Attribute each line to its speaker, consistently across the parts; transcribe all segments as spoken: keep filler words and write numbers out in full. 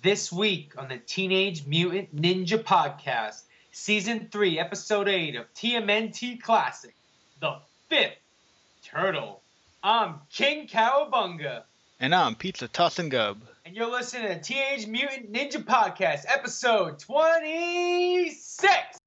Speaker 1: This week on the Teenage Mutant Ninja Podcast, Season three, Episode eight of T M N T Classic, The Fifth Turtle. I'm King Cowabunga.
Speaker 2: And I'm Pizza Tossin' Gub.
Speaker 1: And you're listening to Teenage Mutant Ninja Podcast, Episode twenty-six.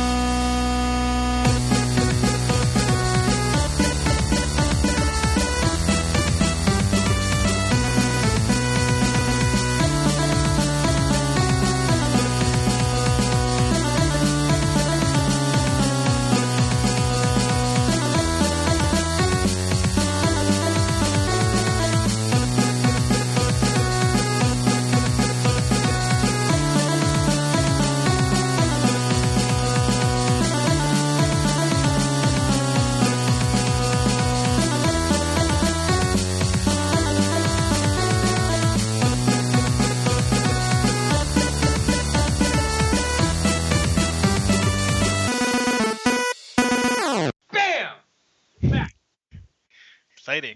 Speaker 2: Exciting.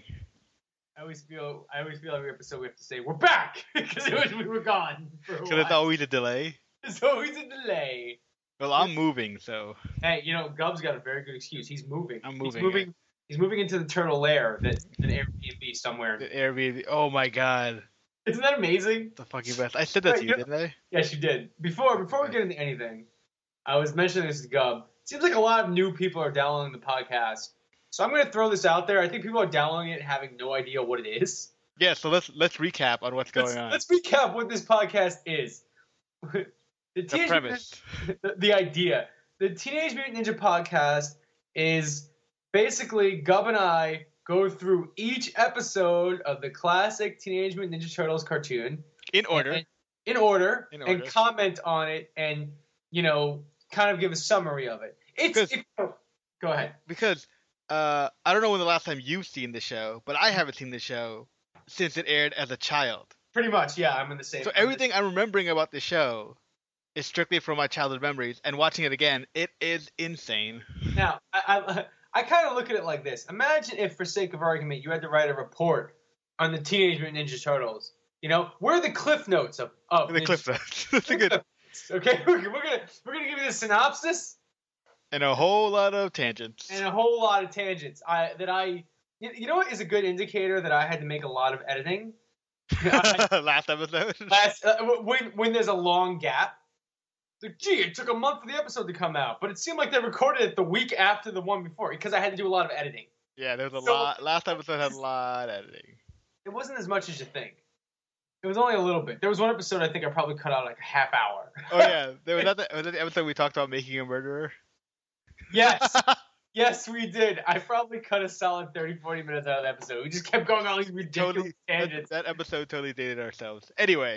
Speaker 1: I always feel I always feel every episode we have to say we're back because it was we were gone for a while.
Speaker 2: Because it's always a delay.
Speaker 1: It's always a delay.
Speaker 2: Well, I'm moving, so.
Speaker 1: Hey, you know, Gub's got a very good excuse. He's moving.
Speaker 2: I'm moving.
Speaker 1: He's moving. Yeah. He's moving into the turtle lair that's an Airbnb somewhere.
Speaker 2: The Airbnb. Oh my god.
Speaker 1: Isn't that amazing?
Speaker 2: The fucking best. I said that
Speaker 1: right,
Speaker 2: to you, you didn't I?
Speaker 1: Yes, you did. Before before we get into anything, I was mentioning this to Gub. It seems like a lot of new people are downloading the podcast. So I'm going to throw this out there. I think people are downloading it having no idea what it is.
Speaker 2: Yeah, so let's let's recap on what's going
Speaker 1: let's,
Speaker 2: on.
Speaker 1: Let's recap what this podcast is. the,
Speaker 2: the premise.
Speaker 1: The, the idea. The Teenage Mutant Ninja Podcast is basically Gub and I go through each episode of the classic Teenage Mutant Ninja Turtles cartoon.
Speaker 2: In order.
Speaker 1: And, in order.
Speaker 2: In order.
Speaker 1: And comment on it and, you know, kind of give a summary of it. It's... It, oh, go ahead.
Speaker 2: Because... Uh, I don't know when the last time you've seen the show, but I haven't seen the show since it aired as a child.
Speaker 1: Pretty much, yeah, I'm in the same.
Speaker 2: So everything I'm remembering about the show is strictly from my childhood memories, and watching it again, it is insane.
Speaker 1: Now, I I, I kind of look at it like this. Imagine if, for sake of argument, you had to write a report on the Teenage Mutant Ninja Turtles. You know, where are the cliff notes of, of
Speaker 2: the
Speaker 1: Ninja
Speaker 2: cliff notes? That's a good.
Speaker 1: Okay, we're gonna we're gonna give you the synopsis.
Speaker 2: And a whole lot of tangents.
Speaker 1: And a whole lot of tangents. I that I, you know what is a good indicator that I had to make a lot of editing? I,
Speaker 2: last episode.
Speaker 1: Last uh, when when there's a long gap. Like, gee, it took a month for the episode to come out, but it seemed like they recorded it the week after the one before because I had to do a lot of editing.
Speaker 2: Yeah, there was a
Speaker 1: so,
Speaker 2: lot. Last episode had a lot of editing.
Speaker 1: It wasn't as much as you think. It was only a little bit. There was one episode I think I probably cut out like a half hour.
Speaker 2: Oh yeah, there was that. The, was that the episode we talked about making a murderer?
Speaker 1: Yes. Yes, we did. I probably cut a solid thirty, forty minutes out of the episode. We just kept going on these ridiculous
Speaker 2: totally,
Speaker 1: tangents.
Speaker 2: That, that episode totally dated ourselves. Anyway.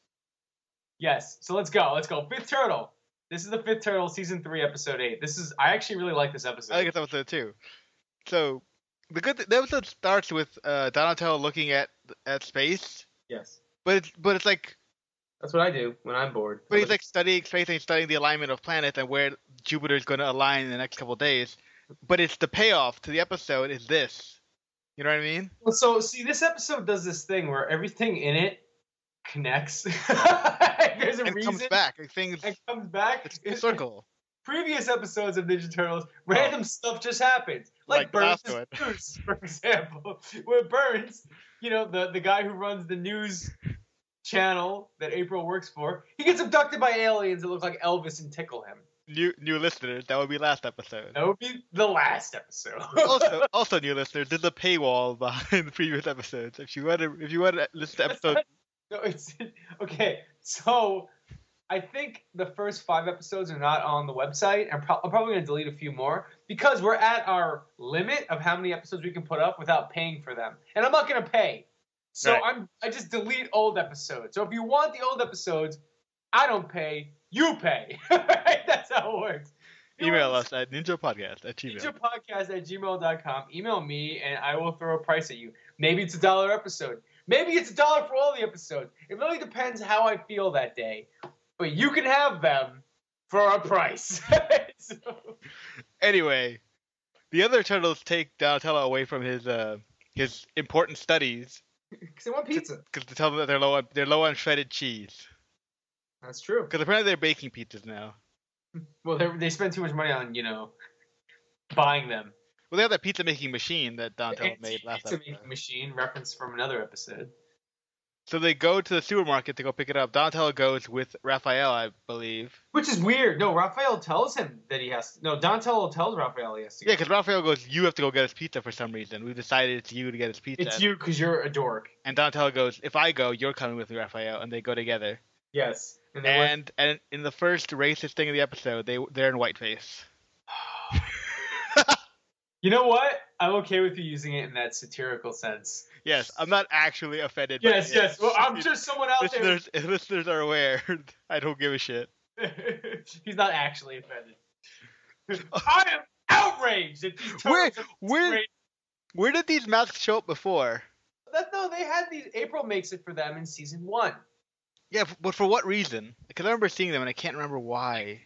Speaker 1: Yes. So let's go. Let's go. Fifth Turtle. This is the Fifth Turtle, Season three, Episode eight. This is... I actually really like this episode.
Speaker 2: I like this episode, too. So, the good th- the episode starts with uh, Donatello looking at at space.
Speaker 1: Yes.
Speaker 2: But it's, but it's like...
Speaker 1: That's what I do when I'm bored.
Speaker 2: But he's like studying space and he's studying the alignment of planets and where Jupiter is going to align in the next couple of days. But it's the payoff to the episode is this. You know what I mean?
Speaker 1: Well, so see, this episode does this thing where everything in it connects. There's a
Speaker 2: and
Speaker 1: reason.
Speaker 2: comes back. Like things.
Speaker 1: It comes back.
Speaker 2: It's a circle.
Speaker 1: Previous episodes of Ninja Turtles, random oh. stuff just happens. Like, like Burns' news, for example. Where Burns, you know, the, the guy who runs the news channel that April works for, he gets abducted by aliens that look like Elvis and tickle him.
Speaker 2: New new listeners, that would be last episode.
Speaker 1: That would be the last episode.
Speaker 2: also, also new listeners, there's a paywall behind the previous episodes. If you want to, if you want to listen to episode,
Speaker 1: no, it's okay. So, I think the first five episodes are not on the website. I'm, pro- I'm probably going to delete a few more because we're at our limit of how many episodes we can put up without paying for them, and I'm not going to pay. So right. I'm I just delete old episodes. So if you want the old episodes, I don't pay. You pay. That's how it works. You
Speaker 2: Email us at ninjapodcast at gmail.
Speaker 1: ninjapodcast at gmail dot com. Email me, and I will throw a price at you. Maybe it's a dollar episode. Maybe it's a dollar for all the episodes. It really depends how I feel that day. But you can have them for a price. so.
Speaker 2: Anyway, the other turtles take Donatello away from his uh, his important studies
Speaker 1: Because they want pizza.
Speaker 2: Because to tell them that they're low on, they're low on shredded cheese.
Speaker 1: That's true.
Speaker 2: Because apparently they're baking pizzas now.
Speaker 1: Well, they they spend too much money on you know buying them.
Speaker 2: Well, they have that pizza making machine that
Speaker 1: The
Speaker 2: Donatello made last
Speaker 1: pizza
Speaker 2: episode.
Speaker 1: making machine reference from another episode.
Speaker 2: So they go to the supermarket to go pick it up. Donatello goes with Raphael, I believe.
Speaker 1: Which is weird. No, Raphael tells him that he has to. No, Donatello tells Raphael he has to.
Speaker 2: Yeah, because Raphael goes, you have to go get us pizza for some reason. We've decided it's you to get us pizza.
Speaker 1: It's you because you're a dork.
Speaker 2: And Donatello goes, if I go, you're coming with me, Raphael. And they go together.
Speaker 1: Yes.
Speaker 2: And and, and in the first racist thing of the episode, they, they're in whiteface.
Speaker 1: You know what? I'm okay with you using it in that satirical sense.
Speaker 2: Yes, I'm not actually offended.
Speaker 1: Yes,
Speaker 2: by
Speaker 1: yes. Well, I'm just someone out
Speaker 2: listeners, there. Listeners are aware. I don't give a shit.
Speaker 1: He's not actually offended. I am outraged that these
Speaker 2: where,
Speaker 1: turtles
Speaker 2: where,
Speaker 1: great.
Speaker 2: where did these masks show up before?
Speaker 1: That, no, they had these. April makes it for them in season one.
Speaker 2: Yeah, but for what reason? Because I remember seeing them and I can't remember why.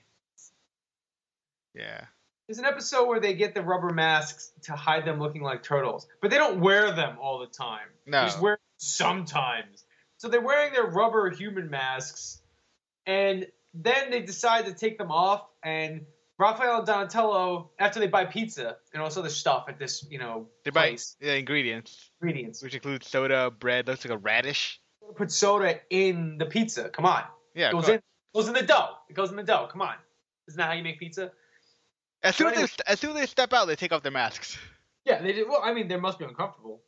Speaker 2: Yeah.
Speaker 1: There's an episode where they get the rubber masks to hide them looking like turtles, but they don't wear them all the time.
Speaker 2: No.
Speaker 1: They just wear them sometimes. So they're wearing their rubber human masks, and then they decide to take them off, and Raphael and Donatello, after they buy pizza and all this other stuff at this, you know,
Speaker 2: they
Speaker 1: place.
Speaker 2: buy yeah, ingredients.
Speaker 1: Ingredients.
Speaker 2: Which includes soda, bread, looks like a radish.
Speaker 1: Put soda in the pizza. Come on.
Speaker 2: Yeah,
Speaker 1: it goes in, goes in the dough. It goes in the dough. Come on. Isn't that how you make pizza?
Speaker 2: As soon,
Speaker 1: anyway,
Speaker 2: as, they, as soon as they step out, they take off their masks.
Speaker 1: Yeah, they did. Well, I mean, they must be uncomfortable.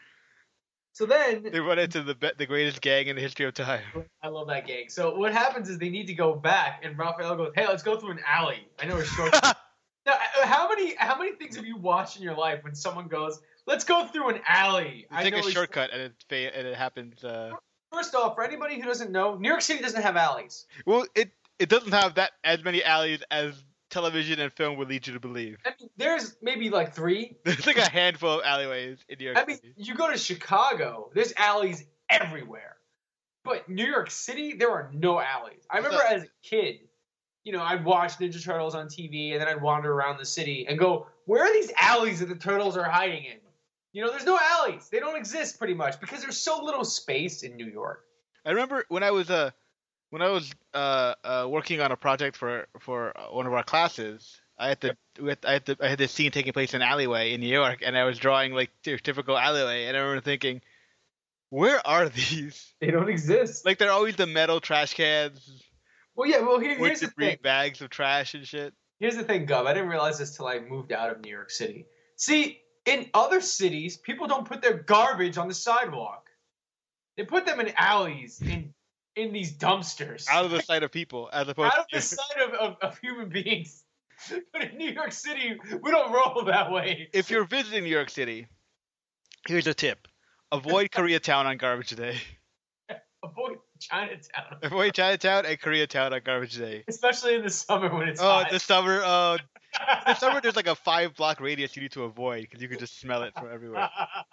Speaker 1: So then
Speaker 2: they run into the the greatest gang in the history of time.
Speaker 1: I love that gang. So what happens is they need to go back, and Raphael goes, "Hey, let's go through an alley." I know it's short. Now, how many how many things have you watched in your life when someone goes, "Let's go through an alley"?
Speaker 2: You take a shortcut, and it and it happens. Uh...
Speaker 1: First off, for anybody who doesn't know, New York City doesn't have alleys.
Speaker 2: Well, it it doesn't have that as many alleys as television and film would lead you to believe.
Speaker 1: I mean, there's maybe like three.
Speaker 2: There's like a handful of alleyways in New York
Speaker 1: I mean,
Speaker 2: City.
Speaker 1: you go to Chicago, there's alleys everywhere. But New York City, there are no alleys. I remember as a kid, you know, I'd watch Ninja Turtles on T V, and then I'd wander around the city and go, where are these alleys that the turtles are hiding in? You know, there's no alleys. They don't exist pretty much because there's so little space in New York.
Speaker 2: I remember when I was uh, when I was uh, uh, working on a project for for one of our classes, I had to, we had, I had to I had this scene taking place in an alleyway in New York, and I was drawing like your typical alleyway, and I remember thinking, where are these?
Speaker 1: They don't exist.
Speaker 2: Like they're always the metal trash cans.
Speaker 1: Well, yeah. Well, here, here's the thing.
Speaker 2: Bags of trash and shit.
Speaker 1: Here's the thing, Gub. I didn't realize this till I moved out of New York City. See, in other cities, people don't put their garbage on the sidewalk. They put them in alleys, in in these dumpsters.
Speaker 2: Out of the sight of people, as opposed
Speaker 1: out of
Speaker 2: to...
Speaker 1: the sight of, of, of human beings. But in New York City, we don't roll that way.
Speaker 2: If you're visiting New York City, here's a tip. Avoid Koreatown on garbage day.
Speaker 1: Avoid Chinatown.
Speaker 2: Avoid Chinatown and Koreatown on garbage day.
Speaker 1: Especially in the summer when it's
Speaker 2: oh,
Speaker 1: hot.
Speaker 2: Oh, the summer, oh... In the summer, there's like a five block radius you need to avoid because you can just smell it from everywhere.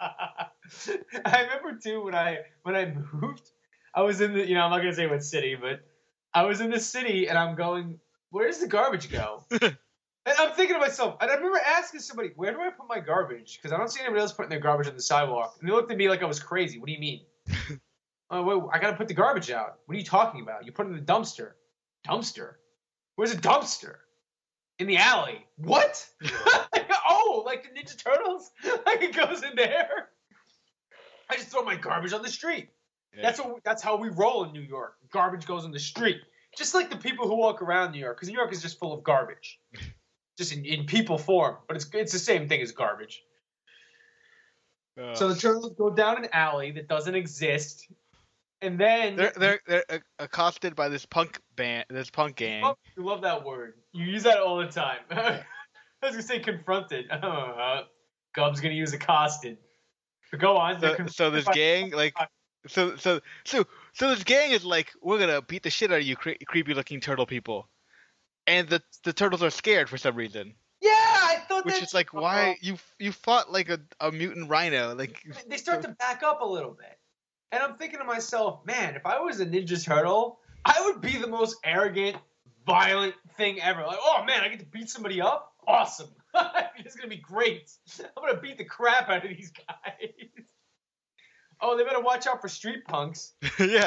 Speaker 1: I remember too when I when I moved, I was in the you know I'm not gonna say what city, but I was in the city and I'm going, where does the garbage go? And I'm thinking to myself, and I remember asking somebody, where do I put my garbage? Because I don't see anybody else putting their garbage on the sidewalk. And they looked at me like I was crazy. What do you mean? Oh, wait, I gotta put the garbage out. What are you talking about? You put it in the dumpster. Dumpster? Where's a dumpster? In the alley. What? Oh, like the Ninja Turtles? Like it goes in there? I just throw my garbage on the street. Yeah. That's what. That's how we roll in New York. Garbage goes in the street. Just like the people who walk around New York, because New York is just full of garbage. Just in, in people form. But it's it's the same thing as garbage. Uh, so the turtles go down an alley that doesn't exist. And then
Speaker 2: they're they're they're accosted by this punk band, this punk gang.
Speaker 1: Oh, you love that word. You use that all the time. I was gonna say confronted. Oh, Gub's gonna use accosted. But go on.
Speaker 2: So, so this gang, like, so so so so this gang is like, we're gonna beat the shit out of you, cre- creepy looking turtle people, and the the turtles are scared for some reason.
Speaker 1: Yeah, I thought.
Speaker 2: Which is like, why you you fought like a, a mutant rhino? Like
Speaker 1: they start to back up a little bit. And I'm thinking to myself, man, if I was a Ninja Turtle, I would be the most arrogant, violent thing ever. Like, oh man, I get to beat somebody up? Awesome. It's going to be great. I'm going to beat the crap out of these guys. Oh, they better watch out for street punks.
Speaker 2: Yeah.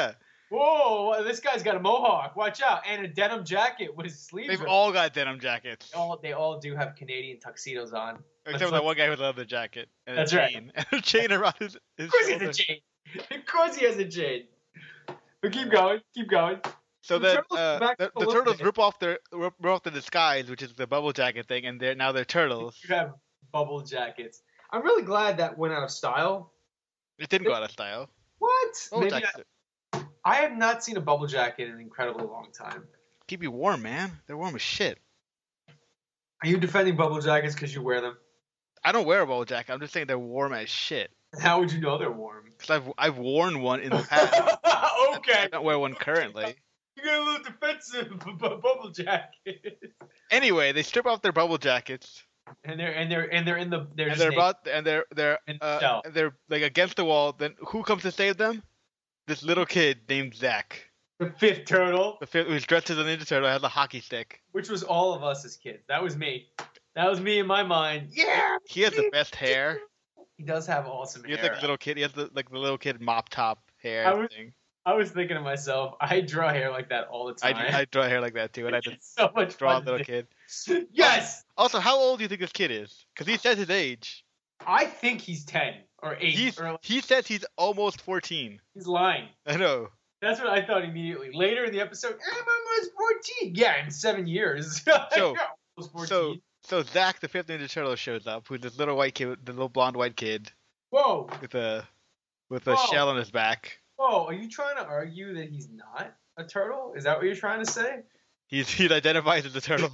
Speaker 1: Whoa, this guy's got a mohawk. Watch out. And a denim jacket with his sleeves.
Speaker 2: They've
Speaker 1: ripped.
Speaker 2: all got denim jackets.
Speaker 1: They all, they all do have Canadian tuxedos on.
Speaker 2: Except for that one guy with a leather jacket and
Speaker 1: That's
Speaker 2: a
Speaker 1: right.
Speaker 2: chain. And a chain around his, his
Speaker 1: Of course he
Speaker 2: shoulder.
Speaker 1: has a chain. Of course he has a chain. But keep going. Keep going.
Speaker 2: So
Speaker 1: The
Speaker 2: then
Speaker 1: turtles
Speaker 2: uh,
Speaker 1: back
Speaker 2: the,
Speaker 1: up a
Speaker 2: the
Speaker 1: little
Speaker 2: turtles
Speaker 1: bit.
Speaker 2: rip off their rip, rip off the disguise, which is the bubble jacket thing, and they're now they're turtles.
Speaker 1: You have bubble jackets. I'm really glad that went out of style.
Speaker 2: It didn't go out of style.
Speaker 1: What?
Speaker 2: Bubble
Speaker 1: Maybe
Speaker 2: jackets
Speaker 1: I, I have not seen a bubble jacket in an incredibly long time.
Speaker 2: keep you warm, man. They're warm as shit.
Speaker 1: Are you defending bubble jackets because you wear them?
Speaker 2: I don't wear a bubble jacket. I'm just saying they're warm as shit.
Speaker 1: How would you know they're warm?
Speaker 2: Because I've I've worn one in the past.
Speaker 1: Okay.
Speaker 2: I don't wear one currently.
Speaker 1: You got a little defensive bu- bu- bubble jacket.
Speaker 2: Anyway, they strip off their bubble jackets
Speaker 1: And they're and they're and they're in the they're
Speaker 2: and
Speaker 1: just
Speaker 2: they're
Speaker 1: naked.
Speaker 2: about and they're they're
Speaker 1: In the
Speaker 2: uh,
Speaker 1: shell.
Speaker 2: they're like against the wall. Then who comes to save them? This little kid named Zach,
Speaker 1: the fifth turtle,
Speaker 2: the fifth, who's dressed as a Ninja Turtle, has a hockey stick.
Speaker 1: which was all of us as kids. That was me. That was me in my mind. Yeah.
Speaker 2: He has the best hair.
Speaker 1: He does have awesome
Speaker 2: He has
Speaker 1: hair.
Speaker 2: like little kid. He has the, like the little kid mop top hair
Speaker 1: I was-
Speaker 2: thing.
Speaker 1: I was thinking to myself, I draw hair like that all the
Speaker 2: I,
Speaker 1: time.
Speaker 2: I draw hair like that too, and I just
Speaker 1: It's so much
Speaker 2: draw a
Speaker 1: fun. to
Speaker 2: little
Speaker 1: do.
Speaker 2: kid.
Speaker 1: Yes,
Speaker 2: Also, how old do you think this kid is? Because he says his age.
Speaker 1: I think he's ten or eight.
Speaker 2: He's
Speaker 1: or
Speaker 2: he says he's almost fourteen.
Speaker 1: he's lying.
Speaker 2: I know.
Speaker 1: That's what I thought immediately. Later in the episode, I'm almost fourteen. Yeah, in seven years.
Speaker 2: So-
Speaker 1: You're almost fourteen.
Speaker 2: So so Zach, the fifth Ninja Turtle, shows up, who's this little white kid, the little blonde white kid
Speaker 1: Whoa,
Speaker 2: with a with a
Speaker 1: Whoa.
Speaker 2: shell on his back.
Speaker 1: whoa, are you trying to argue that he's not a turtle? Is that what you're trying to say?
Speaker 2: He's he identifies as a turtle.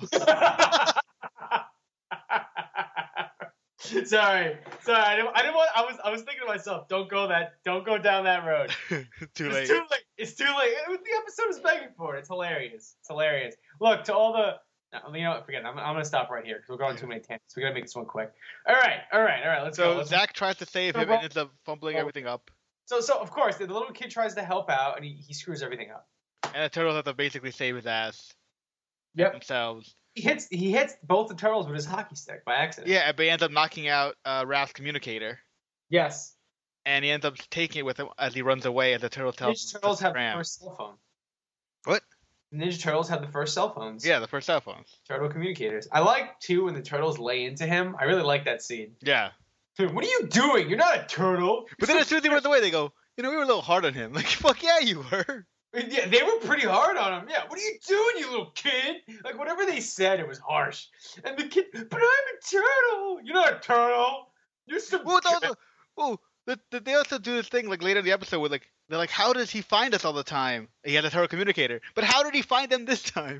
Speaker 1: sorry, sorry. I didn't, I didn't want. I was, I was thinking to myself, don't go that, don't go down that road.
Speaker 2: Too
Speaker 1: It's
Speaker 2: late.
Speaker 1: too late. It's too late. It was- the episode was begging for it. It's hilarious. It's hilarious. Look, to all the. no, You know what? Forget it. I'm, I'm going to stop right here because we're going too many tangents. We got to make this one quick. All right. All right. All right. Let's go.
Speaker 2: So
Speaker 1: Let's-
Speaker 2: Zach tries to save
Speaker 1: So
Speaker 2: him
Speaker 1: Ro-
Speaker 2: and ends up fumbling
Speaker 1: Oh.
Speaker 2: everything up.
Speaker 1: so, so, of course, the little kid tries to help out and he, he screws everything up.
Speaker 2: And the turtles have to basically save his ass
Speaker 1: Yep.
Speaker 2: themselves.
Speaker 1: He hits he hits both the turtles with his hockey stick by accident.
Speaker 2: Yeah, but he ends up knocking out uh, Raph's communicator.
Speaker 1: Yes.
Speaker 2: And he ends up taking it with him as he runs away as the turtle tells
Speaker 1: Ninja
Speaker 2: him
Speaker 1: Turtles
Speaker 2: to
Speaker 1: have the
Speaker 2: scram.
Speaker 1: first cell phone.
Speaker 2: What?
Speaker 1: Ninja Turtles had the first cell phones.
Speaker 2: Yeah, the first cell phones.
Speaker 1: Turtle communicators. I like too when the turtles lay into him. I really like that scene.
Speaker 2: Yeah.
Speaker 1: What are you doing? You're not a turtle.
Speaker 2: But then as soon as he runs away, they go, you know, we were a little hard on him. Like, fuck yeah, you were.
Speaker 1: Yeah, they were pretty hard on him. Yeah, what are you doing, you little kid? Like whatever they said, it was harsh. And the kid, but I'm a turtle. You're not a turtle. You're some.
Speaker 2: Well, it's also, oh, the, the, they also do this thing like later in the episode where like they're like, how does he find us all the time? He has a turtle communicator, but how did he find them this time?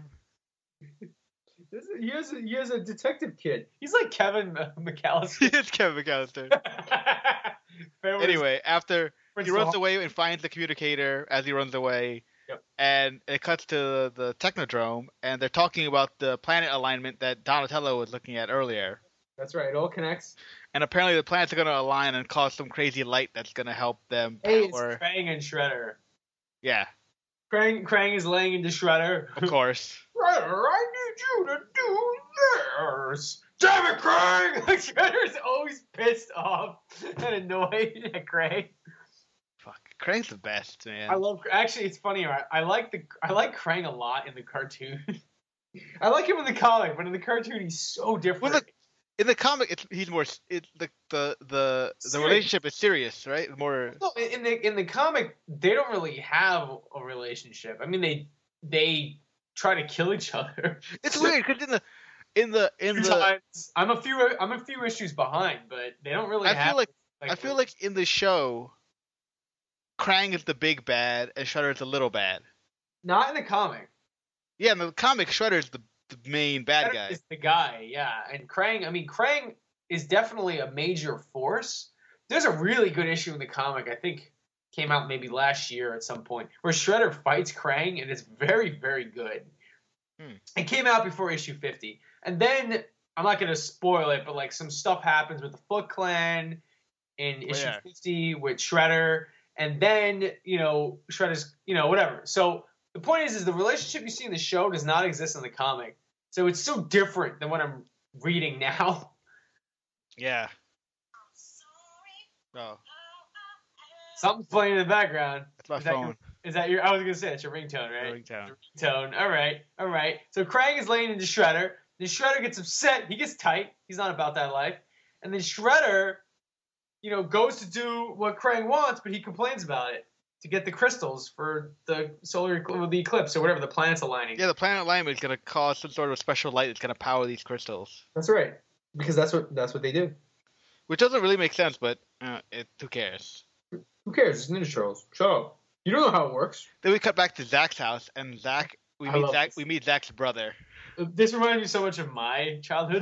Speaker 1: This is- he has a, he has a detective kid. He's like Kevin uh,
Speaker 2: He
Speaker 1: McAllister.
Speaker 2: is Kevin McAllister.
Speaker 1: Fair with
Speaker 2: Anyway, after
Speaker 1: his
Speaker 2: he runs
Speaker 1: Prince
Speaker 2: away and finds the communicator as he runs away,
Speaker 1: Yep.
Speaker 2: and it cuts to the Technodrome, and they're talking about the planet alignment that Donatello was looking at earlier.
Speaker 1: That's right. It all connects.
Speaker 2: And apparently the planets are going to align and cause some crazy light that's going to help them
Speaker 1: Hey, it's
Speaker 2: power.
Speaker 1: Krang and Shredder.
Speaker 2: Yeah,
Speaker 1: Krang, Krang is laying into Shredder.
Speaker 2: of course.
Speaker 1: Shredder, I need you to do this. Damn it, Krang! Shredder's always pissed off and annoyed at Krang.
Speaker 2: Fuck, Krang's the best, man.
Speaker 1: I love. Actually, it's funny. I, I like the. I like Krang a lot in the cartoon. I like him in the comic, but in the cartoon, he's so different.
Speaker 2: Well, look, in the comic, it's, he's more. It's the the the the
Speaker 1: Serious.
Speaker 2: relationship is serious, right? More.
Speaker 1: No, in the in the comic, they don't really have a relationship. I mean, they they try to kill each other.
Speaker 2: It's weird because in the in the in
Speaker 1: Two
Speaker 2: the
Speaker 1: times. I'm a few I'm a few issues behind, but they don't really.
Speaker 2: I
Speaker 1: have,
Speaker 2: feel like I feel like in the show, Krang is the big bad and Shredder is the little bad.
Speaker 1: not in the comic.
Speaker 2: Yeah, in the comic, Shredder's the the main bad
Speaker 1: Shredder
Speaker 2: guy.
Speaker 1: is the guy, yeah. And Krang, I mean, Krang is definitely a major force. There's a really good issue in the comic. I think came out maybe last year at some point where Shredder fights Krang, and it's very very good.
Speaker 2: Hmm.
Speaker 1: It came out before issue fifty, and then I'm not going to spoil it, but like some stuff happens with the Foot Clan in
Speaker 2: Oh,
Speaker 1: issue
Speaker 2: yeah.
Speaker 1: fifty with Shredder, and then you know Shredder's, you know whatever. So the point is, is the relationship you see in the show does not exist in the comic, so it's so different than what I'm reading now.
Speaker 2: Yeah. Oh,
Speaker 1: Something's playing in the background.
Speaker 2: that's my
Speaker 1: Is that
Speaker 2: phone.
Speaker 1: your, Is that your? I was gonna say it's your ringtone, right?
Speaker 2: Ringtone.
Speaker 1: Ringtone. All right, all right. So Krang is laying into Shredder. Then Shredder gets upset. He gets tight. He's not about that life. And then Shredder, you know, goes to do what Krang wants, but he complains about it to get the crystals for the solar the eclipse or whatever, the planets aligning.
Speaker 2: Yeah, the planet alignment is gonna cause some sort of special light that's gonna power these crystals.
Speaker 1: That's right. Because that's what that's what they do.
Speaker 2: Which doesn't really make sense, but uh, it, who cares?
Speaker 1: Who cares? It's Ninja Turtles. Shut up. You don't know how it works.
Speaker 2: Then we cut back to Zach's house, and Zach, we
Speaker 1: I
Speaker 2: meet
Speaker 1: love
Speaker 2: Zach,
Speaker 1: this.
Speaker 2: we meet Zach's brother.
Speaker 1: This reminds me so much of my childhood.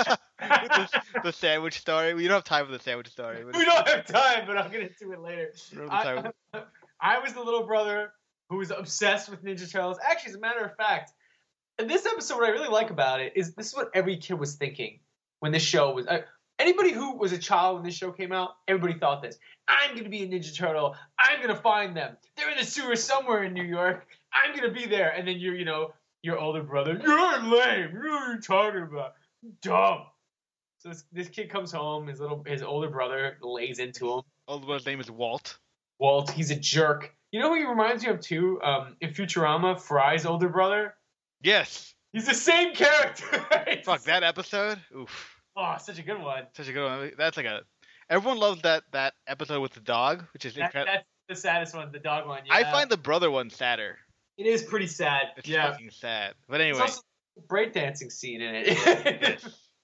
Speaker 2: the, the sandwich story. We don't have time for the sandwich story.
Speaker 1: We don't have time, but I'll get into it later.
Speaker 2: We don't have
Speaker 1: I,
Speaker 2: time.
Speaker 1: I was the little brother who was obsessed with Ninja Turtles. Actually, as a matter of fact, in this episode, what I really like about it is this is what every kid was thinking when this show was. Uh, anybody who was a child when this show came out, everybody thought this. I'm going to be a Ninja Turtle. I'm going to find them. They're in the sewer somewhere in New York. I'm going to be there. And then you're, you know, your older brother, you're lame. You know what you're talking about. Dumb. So this, this kid comes home. His little, his older brother lays into him.
Speaker 2: Older brother's name is Walt.
Speaker 1: Walt, he's a jerk. You know who he reminds me of too? Um, in Futurama, Fry's older brother.
Speaker 2: Yes.
Speaker 1: He's the same character.
Speaker 2: Fuck that episode. Oof.
Speaker 1: Oh, such a good one.
Speaker 2: Such a good one. That's like a. Everyone loves that that episode with the dog, which is
Speaker 1: That,
Speaker 2: incredible.
Speaker 1: that's the saddest one, the dog one. Yeah.
Speaker 2: I find the brother one sadder.
Speaker 1: it is pretty sad.
Speaker 2: It's
Speaker 1: yeah.
Speaker 2: fucking sad. But
Speaker 1: There's
Speaker 2: anyway.
Speaker 1: also a breakdancing scene in it.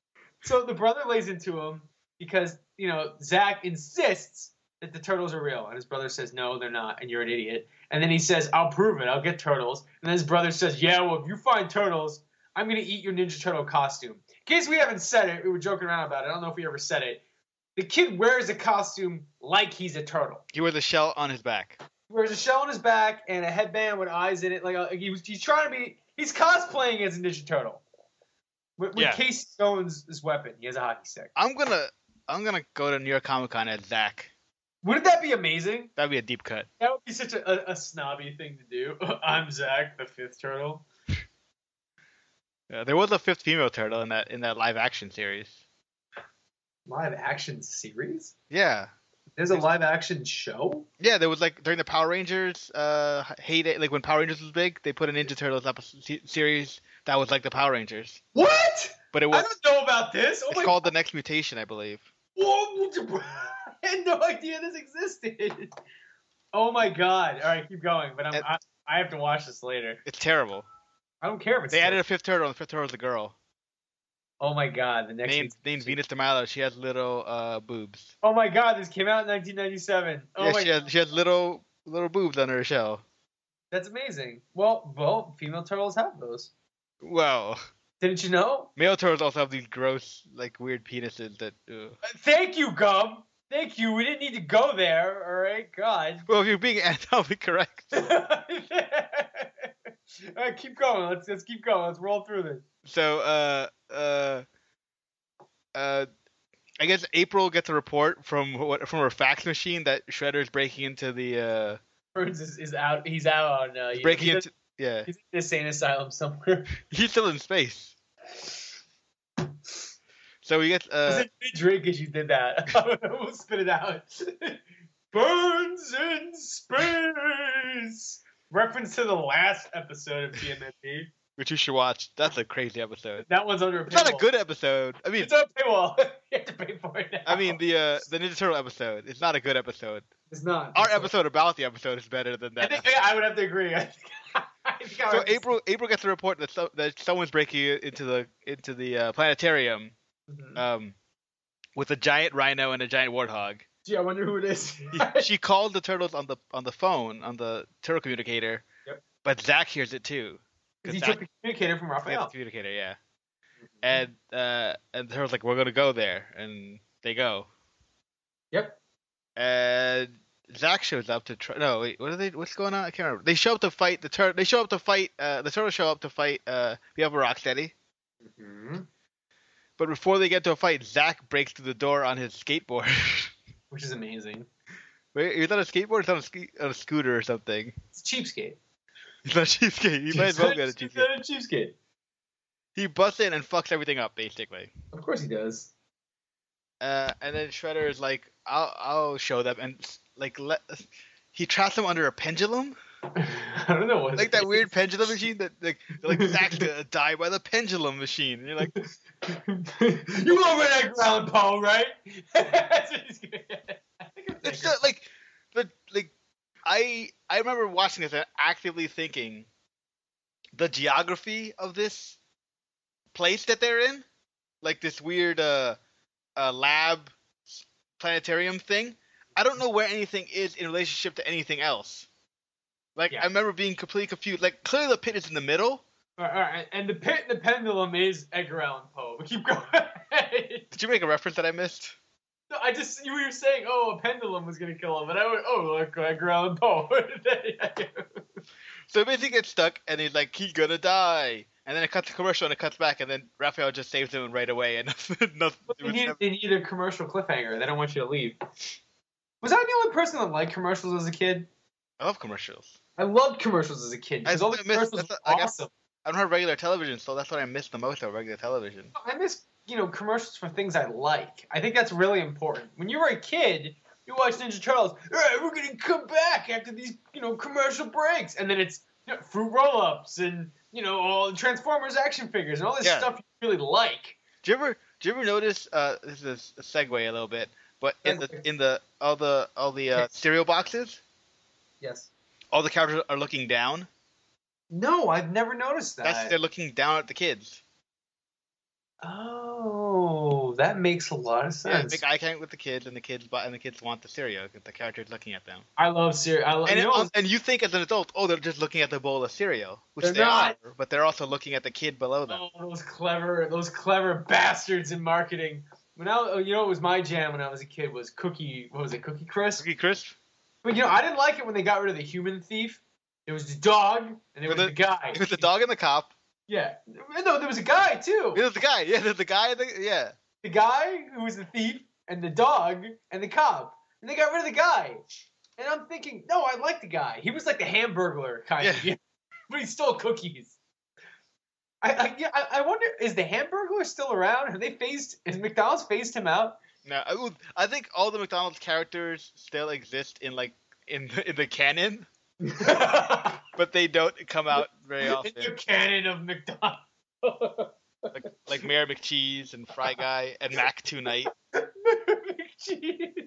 Speaker 1: So the brother lays into him because, you know, Zach insists that the turtles are real. And his brother says, no, they're not, and you're an idiot. And then he says, I'll prove it. I'll get turtles. And then his brother says, yeah, well, if you find turtles, I'm going to eat your Ninja Turtle costume. In case we haven't said it, we were joking around about it. I don't know if we ever said it. The kid wears a costume like he's a turtle.
Speaker 2: He wears a shell on his back.
Speaker 1: He wears a shell on his back and a headband with eyes in it. Like a, he was, he's trying to be, he's cosplaying as a Ninja Turtle. With, with
Speaker 2: Yeah.
Speaker 1: Casey Stone's his weapon. He has a hockey stick.
Speaker 2: I'm gonna I'm gonna go to New York Comic Con as Zach.
Speaker 1: Wouldn't that be amazing?
Speaker 2: That'd be a deep cut.
Speaker 1: That would be such a, a, a snobby thing to do. I'm Zach, the fifth turtle.
Speaker 2: Yeah, there was a fifth female turtle in that in that live action series.
Speaker 1: Live action series?
Speaker 2: Yeah.
Speaker 1: There's a live action show?
Speaker 2: Yeah, there was like during the Power Rangers uh heyday, like when Power Rangers was big, they put a Ninja Turtles episode se- series that was like the Power Rangers.
Speaker 1: What?
Speaker 2: But it
Speaker 1: I
Speaker 2: was
Speaker 1: don't know about this. Oh
Speaker 2: it's
Speaker 1: my
Speaker 2: called The Next Mutation, I believe.
Speaker 1: Whoa, I had no idea this existed. Oh my god. All right, keep going. But I'm,
Speaker 2: And-
Speaker 1: I, I have to watch this later.
Speaker 2: It's terrible.
Speaker 1: I don't care if it's
Speaker 2: They
Speaker 1: still-
Speaker 2: added a fifth turtle, and the fifth turtle is a girl.
Speaker 1: Oh my god, the next
Speaker 2: Named named Venus de Milo. She has little uh boobs.
Speaker 1: Oh my god, this came out in nineteen ninety-seven. Oh
Speaker 2: yeah,
Speaker 1: my
Speaker 2: she has she has little little boobs under her shell.
Speaker 1: That's amazing. Well, well, female turtles have those.
Speaker 2: Well,
Speaker 1: Didn't you know?
Speaker 2: male turtles also have these gross, like weird penises that. Ugh.
Speaker 1: Uh, Thank you, Gum. Thank you. We didn't need to go there. All right, God.
Speaker 2: Well, if you're being anatomically correct.
Speaker 1: All right, keep going. Let's let's keep going. Let's roll through this.
Speaker 2: So, uh, uh, uh, I guess April gets a report from what from her fax machine that Shredder's breaking into the uh
Speaker 1: Burns is, is out. He's out on. Uh, you know,
Speaker 2: breaking
Speaker 1: he's,
Speaker 2: into yeah.
Speaker 1: he's in an insane asylum somewhere.
Speaker 2: He's still in space. So we get
Speaker 1: I
Speaker 2: uh
Speaker 1: said drink as you did that. We'll spit it out. Burns in space. Reference to the last episode of T M N T.
Speaker 2: which you should watch. That's a crazy episode.
Speaker 1: That one's under a paywall.
Speaker 2: It's not a good episode. I mean,
Speaker 1: It's on a paywall. You have to pay for it now.
Speaker 2: I mean the uh, the Ninja Turtle episode. It's not a good episode.
Speaker 1: It's not.
Speaker 2: Our episode about the episode is better than
Speaker 1: I
Speaker 2: that.
Speaker 1: think I would have to agree. I think, I think I
Speaker 2: So
Speaker 1: would have to-
Speaker 2: April April gets a report that so, that someone's breaking into the into the uh, planetarium
Speaker 1: Mhm.
Speaker 2: um, with a giant rhino and a giant warthog.
Speaker 1: Gee, I wonder who it is.
Speaker 2: He- she called the turtles on the on the phone on the turtle communicator,
Speaker 1: Yep.
Speaker 2: but Zach hears it too.
Speaker 1: Because he
Speaker 2: Zach,
Speaker 1: took the communicator from
Speaker 2: he has the
Speaker 1: Raphael.
Speaker 2: communicator, yeah. And uh, and the turtles like, we're gonna go there, and they go.
Speaker 1: Yep.
Speaker 2: And Zach shows up to try. No, wait, what are they? What's going on? I can't remember. They show up to fight the turtle. They show up to fight. Uh, the turtles show up to fight. Uh, we have a Rocksteady.
Speaker 1: hmm
Speaker 2: But before they get to a fight, Zach breaks through the door on his skateboard.
Speaker 1: Which is amazing.
Speaker 2: Wait, he's on a skateboard. He's on a, ski- on a scooter or something.
Speaker 1: It's cheapskate.
Speaker 2: He's not a cheapskate. He might as well get a
Speaker 1: He's
Speaker 2: cheapskate.
Speaker 1: not a cheapskate.
Speaker 2: He busts in and fucks everything up, basically.
Speaker 1: Of course he does.
Speaker 2: Uh, and then Shredder is like, "I'll I'll show them," and like let he traps them under a pendulum.
Speaker 1: I don't know what
Speaker 2: Like
Speaker 1: it
Speaker 2: that
Speaker 1: is.
Speaker 2: weird pendulum machine that like they're like Zach's gonna die by the pendulum machine. And you're like,
Speaker 1: You over that ground, Paul, right? That's what he's gonna get. I think I'm
Speaker 2: it's
Speaker 1: thinking.
Speaker 2: not like the like I I remember watching this and actively thinking the geography of this place that they're in, like this weird uh, uh lab planetarium thing. I don't know where anything is in relationship to anything else. Like
Speaker 1: Yeah.
Speaker 2: I remember being completely confused. Like clearly the pit is in the middle.
Speaker 1: All right, all right, and the pit and the pendulum is Edgar Allan Poe. But keep going.
Speaker 2: Did you make a reference that I missed?
Speaker 1: No, I just you were saying, oh, a pendulum was gonna kill him, and I went, oh, look, Edgar Allan Poe.
Speaker 2: So he basically gets stuck, and he's like, he's gonna die. And then it cuts to commercial, and it cuts back, and then Raphael just saves him right away, and nothing. nothing
Speaker 1: they, need, they need a commercial cliffhanger. They don't want you to leave. Was I the only person that liked commercials as a kid?
Speaker 2: I love commercials.
Speaker 1: I loved commercials as a kid because
Speaker 2: I
Speaker 1: all the
Speaker 2: missed-
Speaker 1: commercials
Speaker 2: that's
Speaker 1: were
Speaker 2: what- I got-
Speaker 1: awesome.
Speaker 2: I don't have regular television, so that's what I miss the most of regular television.
Speaker 1: I miss, you know, commercials for things I like. I think that's really important. When you were a kid, you watched Ninja Turtles. All right, we're gonna come back after these, you know, commercial breaks, and then it's you know, fruit roll-ups and you know all the Transformers action figures and all this
Speaker 2: Yeah.
Speaker 1: stuff you really like.
Speaker 2: Do you ever do you ever notice? Uh, this is a segue a little bit, but in the in the all the all the uh, cereal boxes,
Speaker 1: Yes.
Speaker 2: all the characters are looking down.
Speaker 1: No, I've never noticed that.
Speaker 2: That's they're looking down at the kids.
Speaker 1: Oh, that makes a lot of
Speaker 2: Yeah,
Speaker 1: sense.
Speaker 2: big eye contact with the kids, and the kids bu- and the kids want the cereal because the character's looking at them.
Speaker 1: I love cereal. I love,
Speaker 2: And,
Speaker 1: you
Speaker 2: it,
Speaker 1: know,
Speaker 2: and you think as an adult, oh, they're just looking at the bowl of cereal, which
Speaker 1: They're
Speaker 2: they
Speaker 1: not.
Speaker 2: are, but they're also looking at the kid below them.
Speaker 1: oh, those clever, those clever bastards in marketing. When I, you know, it was my jam when I was a kid was Cookie. What was it, Cookie Crisp?
Speaker 2: Cookie Crisp.
Speaker 1: But you know, I didn't like it when they got rid of the human thief. It was the dog, and it was
Speaker 2: the-
Speaker 1: the guy.
Speaker 2: It was the dog and the cop.
Speaker 1: Yeah, no, there was a guy too.
Speaker 2: It was the guy. Yeah, there's the guy. And the, yeah.
Speaker 1: The guy who was the thief, and the dog, and the cop, and they got rid of the guy. And I'm thinking, no, I like the guy. He was like the Hamburglar kind of,
Speaker 2: Yeah.
Speaker 1: but he stole cookies. I, I, yeah, I, I wonder, is the Hamburglar still around? Have they phased? Has McDonald's phased him out?
Speaker 2: No, I, would, I think all the McDonald's characters still exist in like in the, in the canon, but they don't come out very
Speaker 1: In
Speaker 2: often.
Speaker 1: the canon of McDonald's.
Speaker 2: Like, like Mayor McCheese and Fry Guy and Mac Tonight.
Speaker 1: McCheese.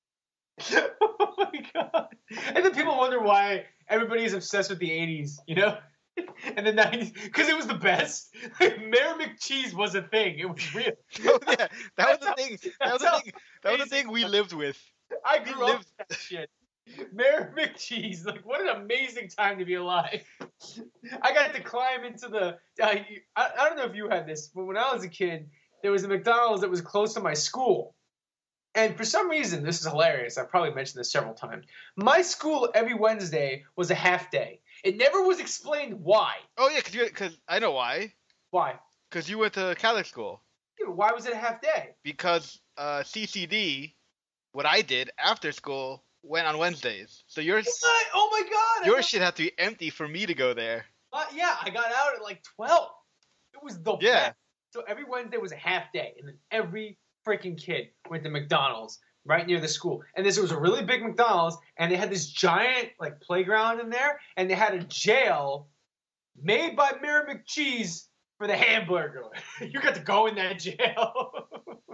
Speaker 1: Oh my god! And then people wonder why everybody's obsessed with the eighties, you know, and the nineties because it was the best. Mayor McCheese was a thing; it was real.
Speaker 2: Oh yeah, that was the
Speaker 1: That's
Speaker 2: thing.
Speaker 1: how-
Speaker 2: That was
Speaker 1: that's
Speaker 2: the
Speaker 1: how
Speaker 2: thing. That was the
Speaker 1: amazing
Speaker 2: thing we
Speaker 1: it was.
Speaker 2: lived with.
Speaker 1: I
Speaker 2: He
Speaker 1: grew up
Speaker 2: lived-
Speaker 1: with that shit. Mayor McCheese, like what an amazing time to be alive. I got to climb into the. I, I I don't know if you had this, but when I was a kid, there was a McDonald's that was close to my school. And for some reason, this is hilarious. I've probably mentioned this several times. My school every Wednesday was a half day. It never was explained why.
Speaker 2: Oh yeah, because because I know why.
Speaker 1: Why?
Speaker 2: Because you went to Catholic school.
Speaker 1: Yeah, but why was it a half day?
Speaker 2: Because uh, C C D, what I did after school, went on Wednesdays. So yours
Speaker 1: What? Oh my god! I
Speaker 2: your
Speaker 1: got-
Speaker 2: shit had to be empty for me to go there.
Speaker 1: Uh, yeah, I got out at like twelve. It was the
Speaker 2: Yeah.
Speaker 1: best. So every Wednesday was a half day, and then every freaking kid went to McDonald's right near the school. And this was a really big McDonald's, and they had this giant like playground in there, and they had a jail made by Mayor McCheese for the Hamburglar. You got to go in that jail.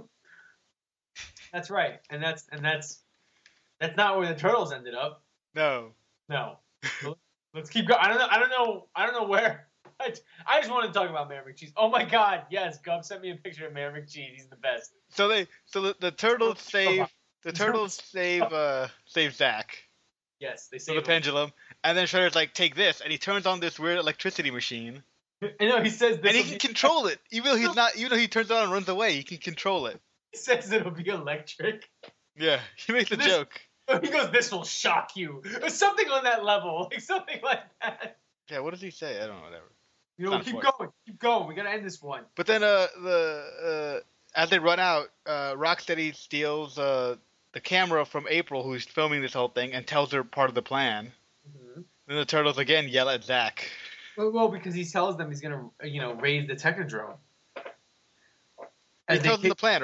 Speaker 1: That's right, and that's and that's that's not where the turtles ended up.
Speaker 2: No.
Speaker 1: No. Let's keep going. I don't know. I don't know. I don't know where. I, I just want to talk about Mayor McCheese. Oh my God! Yes, Gov sent me a picture of Mayor McCheese. He's the best.
Speaker 2: So they so the, the turtles save the turtles save uh save Zach
Speaker 1: Yes, they
Speaker 2: from
Speaker 1: say.
Speaker 2: the pendulum, and then Shredder's like, take this, and he turns on this weird electricity machine,
Speaker 1: I know he says this.
Speaker 2: and he
Speaker 1: will
Speaker 2: can
Speaker 1: be-
Speaker 2: control it. Even though he's not, even though he turns it on and runs away, he can control it.
Speaker 1: He says it'll be electric.
Speaker 2: Yeah, he makes a
Speaker 1: This-
Speaker 2: joke.
Speaker 1: He goes, "This will shock you," or something on that level, like something like that.
Speaker 2: Yeah, what does he say? I don't know, whatever.
Speaker 1: You know,
Speaker 2: Not
Speaker 1: keep
Speaker 2: important.
Speaker 1: going, keep going. We gotta end this one.
Speaker 2: But then uh the uh as they run out, uh Rocksteady steals uh the camera from April, who's filming this whole thing, and tells her part of the plan.
Speaker 1: Mm-hmm.
Speaker 2: Then the turtles again yell at Zach.
Speaker 1: Well, well, because he tells them he's gonna, you know, raise the Technodrome.
Speaker 2: He
Speaker 1: As they
Speaker 2: tells them
Speaker 1: kick-
Speaker 2: the plan, right?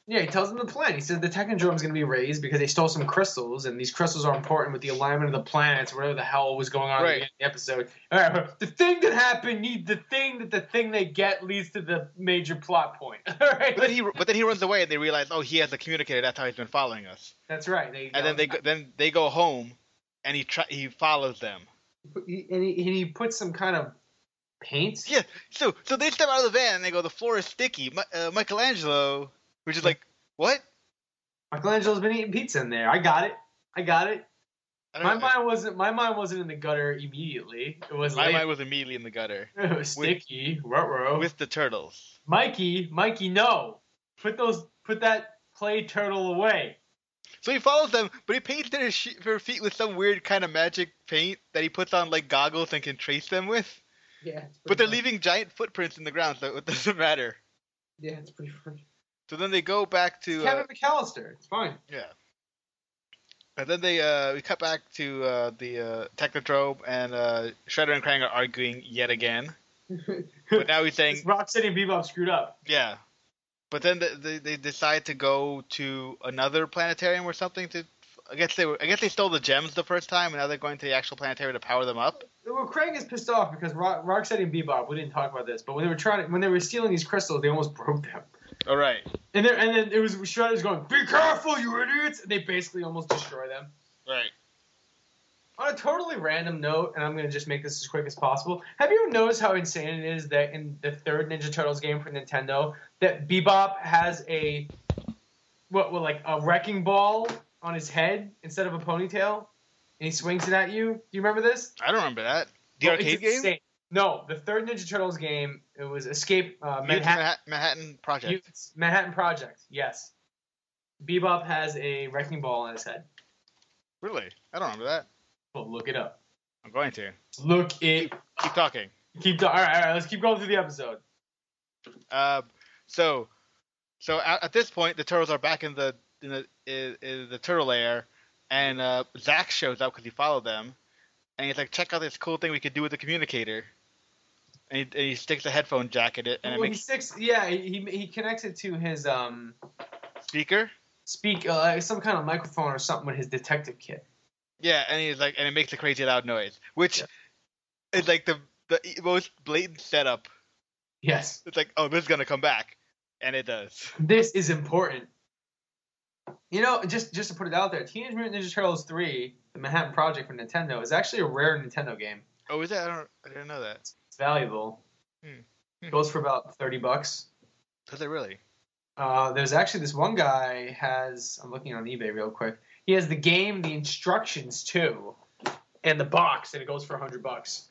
Speaker 1: Yeah, he tells them the plan. He says the Technodrome is going to be raised because they stole some crystals, and these crystals are important with the alignment of the planets, or whatever the hell was going on
Speaker 2: Right.
Speaker 1: in the episode. All right, but the thing that happened, need the thing that the thing they get leads to the major plot point. All right.
Speaker 2: But then he but then he runs away, and they realize, oh, he has a communicator. That's how he's been following us.
Speaker 1: That's right. They,
Speaker 2: And then they go, then they go home, and he try, he follows them.
Speaker 1: he, and he, and he puts some kind of paint.
Speaker 2: Yeah. So so they step out of the van, and they go, the floor is sticky. Mi- uh, Michelangelo, which is like, what?
Speaker 1: Michelangelo's been eating pizza in there. I got it. I got it.
Speaker 2: I don't
Speaker 1: My
Speaker 2: know.
Speaker 1: mind wasn't. My mind wasn't in the gutter immediately. It was.
Speaker 2: My
Speaker 1: later.
Speaker 2: mind was immediately in the gutter
Speaker 1: It was sticky. Ruh-roh.
Speaker 2: with the turtles.
Speaker 1: Mikey, Mikey, no. Put those. Put that play turtle away.
Speaker 2: So he follows them, but he paints their, sh- their feet with some weird kind of magic paint that he puts on like goggles and can trace them with.
Speaker 1: Yeah.
Speaker 2: But they're leaving giant footprints in the ground, so it doesn't matter.
Speaker 1: Yeah, it's pretty funny.
Speaker 2: So then they go back to
Speaker 1: Kevin
Speaker 2: uh,
Speaker 1: McAllister. It's fine.
Speaker 2: yeah, and then they uh, we cut back to uh, the uh, Technodrome, and uh, Shredder and Krang are arguing yet again. But now he's saying,
Speaker 1: Rock City and Bebop screwed up.
Speaker 2: yeah. But then they, they they decide to go to another planetarium or something to. I guess they were. I guess they stole the gems the first time, and now they're going to the actual planetarium to power them up.
Speaker 1: Well, Krang is pissed off because Rock, Rock City and Bebop. We didn't talk about this, but when they were trying to, when they were stealing these crystals, they almost broke them.
Speaker 2: All right.
Speaker 1: And then and then it was Shredder's going, "Be careful, you idiots!" And they basically almost destroy them.
Speaker 2: Right.
Speaker 1: On a totally random note, and I'm going to just make this as quick as possible, have you ever noticed how insane it is that in the third Ninja Turtles game for Nintendo, that Bebop has a, what, what like a wrecking ball on his head instead of a ponytail, and he swings it at you? Do you remember this?
Speaker 2: I don't remember that. The
Speaker 1: Well, it's
Speaker 2: arcade game?
Speaker 1: insane. No, the third Ninja Turtles game, it was Escape uh,
Speaker 2: Manhattan,
Speaker 1: Manhattan,
Speaker 2: Manhattan Project.
Speaker 1: Mutants- Manhattan Project, yes. Bebop has a wrecking ball on his head.
Speaker 2: Really? I don't remember that.
Speaker 1: Well, look it up.
Speaker 2: I'm going to.
Speaker 1: Look it.
Speaker 2: Keep talking.
Speaker 1: Keep all right, all right. Let's keep going through the episode.
Speaker 2: Um, so, so at, at this point, the turtles are back in the in the in, in the turtle lair, and uh, Zack shows up because he followed them, and he's like, "Check out this cool thing we could do with the communicator." And he, and he sticks a headphone jack in it, and
Speaker 1: Well,
Speaker 2: it
Speaker 1: he
Speaker 2: makes
Speaker 1: sticks. Yeah, he he connects it to his um
Speaker 2: speaker.
Speaker 1: speak uh, some kind of microphone or something with his detective kit.
Speaker 2: Yeah, and he's like, and it makes a crazy loud noise, which
Speaker 1: Yeah.
Speaker 2: is like the the most blatant setup.
Speaker 1: Yes,
Speaker 2: It's like, oh, this is gonna come back, and it does.
Speaker 1: this is important. You know, just just to put it out there, Teenage Mutant Ninja Turtles three, the Manhattan Project for Nintendo, is actually a rare Nintendo game.
Speaker 2: Oh, is that? I don't. I didn't know that.
Speaker 1: It's valuable.
Speaker 2: Hmm.
Speaker 1: It goes for about thirty bucks.
Speaker 2: Does it really?
Speaker 1: Uh, there's actually this one guy has. I'm looking on eBay real quick. He has the game, the instructions too, and the box, and it goes for a hundred bucks.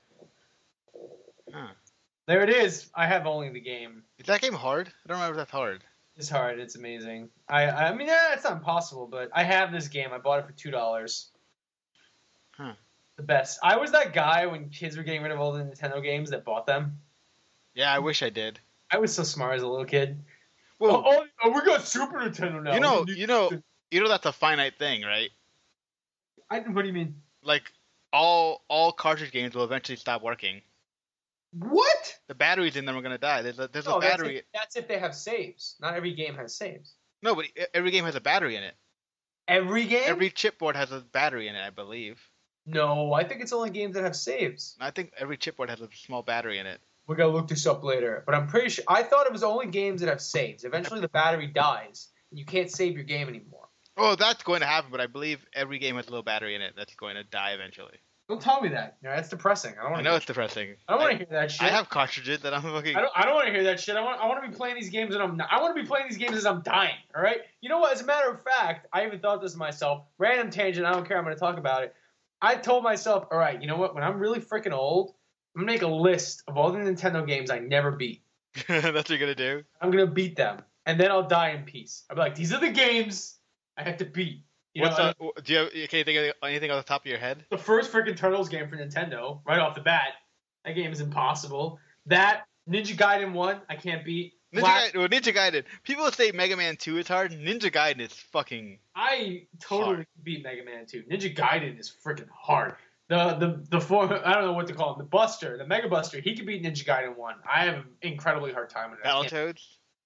Speaker 2: Huh.
Speaker 1: There it is. I have only the game.
Speaker 2: Is that game hard? I don't remember if that's hard.
Speaker 1: It's hard. It's amazing. I I mean, yeah, it's not impossible, but I have this game. I bought it for two dollars.
Speaker 2: Huh.
Speaker 1: The best. I was that guy when kids were getting rid of all the Nintendo games that bought them.
Speaker 2: Yeah, I wish I did.
Speaker 1: I was so smart as a little kid.
Speaker 2: Well,
Speaker 1: oh, oh, we got Super Nintendo now.
Speaker 2: you know,
Speaker 1: We need-
Speaker 2: you know, you know that's a finite thing, right?
Speaker 1: I, what do you mean?
Speaker 2: Like all all cartridge games will eventually stop working.
Speaker 1: What?
Speaker 2: The batteries in them are gonna die. There's a there's a
Speaker 1: No, that's
Speaker 2: battery.
Speaker 1: if, that's if they have saves. Not every game has saves.
Speaker 2: No, but every game has a battery in it.
Speaker 1: Every game?
Speaker 2: Every chipboard has a battery in it, I believe.
Speaker 1: No, I think it's only games that have saves.
Speaker 2: I think every chipboard has a small battery in it.
Speaker 1: We're gonna look this up later, but I'm pretty sure. I thought it was only games that have saves. Eventually, the battery dies, and you can't save your game anymore.
Speaker 2: Oh, that's going to happen, but I believe every game has a little battery in it that's going to die eventually.
Speaker 1: Don't tell me that. You know, that's depressing. I don't
Speaker 2: I
Speaker 1: want
Speaker 2: know
Speaker 1: to.
Speaker 2: it's depressing.
Speaker 1: I don't want to hear that shit.
Speaker 2: I have cartridges that I'm looking.
Speaker 1: I don't. I don't want to hear that shit. I want. I want to be playing these games, and I'm. Not, I want to be playing these games as I'm dying. All right. You know what? As a matter of fact, I even thought this to myself. Random tangent. I don't care. I'm going to talk about it. I told myself, all right. You know what? When I'm really freaking old, I'm gonna make a list of all the Nintendo games I never beat.
Speaker 2: That's what you're gonna do.
Speaker 1: I'm gonna beat them, and then I'll die in peace. I'll be like, these are the games I had to beat. You
Speaker 2: What's
Speaker 1: know,
Speaker 2: the, do you have, can you think of anything off the top of your head?
Speaker 1: the first freaking Turtles game for Nintendo, right off the bat. That game is impossible. That Ninja Gaiden one, I can't beat.
Speaker 2: Ninja,
Speaker 1: Black-
Speaker 2: Gaiden, well, Ninja Gaiden. People say Mega Man two is hard. Ninja Gaiden is fucking.
Speaker 1: I totally
Speaker 2: Hard.
Speaker 1: beat Mega Man two. Ninja Gaiden is freaking hard. The the the four, I don't know what to call him. The Buster, the Mega Buster, he can beat Ninja Gaiden one. I have an incredibly hard time with it. I can't-
Speaker 2: Battletoads.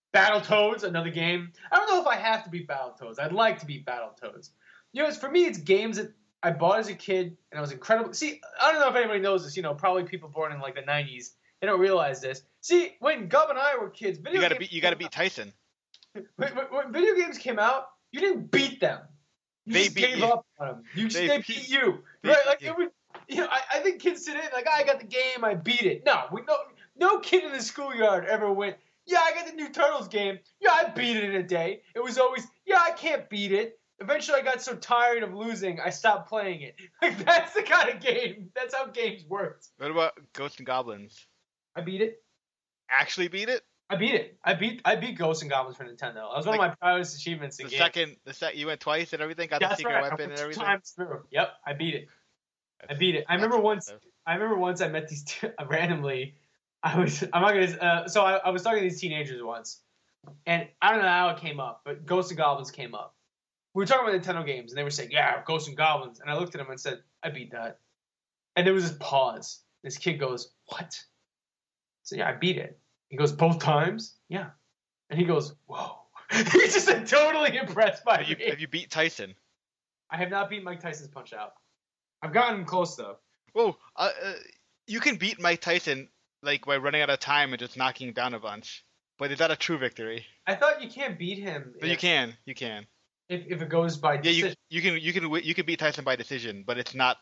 Speaker 1: Battletoads, another game. I don't know if I have to beat Battletoads. I'd like to beat Battletoads. You know, it's, for me, it's games that I bought as a kid, and I was incredible. See, I don't know if anybody knows this. You know, probably people born in like the nineties. They don't realize this. See, when Gub and I were kids, video
Speaker 2: You gotta
Speaker 1: games
Speaker 2: beat. You gotta
Speaker 1: came
Speaker 2: beat Tyson.
Speaker 1: out- When, when, when video games came out, you didn't beat them. You
Speaker 2: They
Speaker 1: just
Speaker 2: beat
Speaker 1: gave
Speaker 2: you.
Speaker 1: up on them. You just,
Speaker 2: They
Speaker 1: they,
Speaker 2: beat-
Speaker 1: beat you,
Speaker 2: they
Speaker 1: right?
Speaker 2: beat
Speaker 1: Like
Speaker 2: you.
Speaker 1: it would. You know, I, I think kids today like, oh, I got the game, I beat it. No, we no no kid in the schoolyard ever went, yeah, I got the new Turtles game. Yeah, I beat it in a day. It was always, yeah, I can't beat it. Eventually, I got so tired of losing, I stopped playing it. Like that's the kind of game. That's how games worked.
Speaker 2: What about Ghosts and Goblins?
Speaker 1: I beat it.
Speaker 2: Actually beat it?
Speaker 1: I beat it. I beat I beat Ghosts and Goblins for Nintendo. That was one of my proudest achievements in
Speaker 2: The
Speaker 1: games.
Speaker 2: second, the sec, you went twice and everything, got
Speaker 1: Yeah,
Speaker 2: the
Speaker 1: that's
Speaker 2: secret
Speaker 1: right. I
Speaker 2: weapon
Speaker 1: went
Speaker 2: and
Speaker 1: two
Speaker 2: everything.
Speaker 1: times through. Yep, I beat it. I
Speaker 2: That's-
Speaker 1: beat it. I
Speaker 2: that's
Speaker 1: remember once.
Speaker 2: impressive.
Speaker 1: I remember once I met these two, randomly. I was. I'm not gonna. Uh, so I, I was talking to these teenagers once, and I don't know how it came up, but Ghosts and Goblins came up. We were talking about Nintendo games, and they were saying, "Yeah, Ghosts and Goblins," and I looked at them and said, "I beat that." And there was this pause. This kid goes, "What?" So yeah, I beat it. He goes, "Both times?" Yeah. And he goes, "Whoa." He's just like, totally impressed by
Speaker 2: Have you,
Speaker 1: me.
Speaker 2: have you beat Tyson?
Speaker 1: I have not beaten Mike Tyson's Punch Out. I've gotten close though.
Speaker 2: Whoa, uh, uh, you can beat Mike Tyson like by running out of time and just knocking him down a bunch. But is that a true victory?
Speaker 1: I thought you can't beat him.
Speaker 2: But you
Speaker 1: if,
Speaker 2: can, you can.
Speaker 1: if if it goes by
Speaker 2: Yeah,
Speaker 1: decision.
Speaker 2: you you can you can wi- you can beat Tyson by decision, but it's not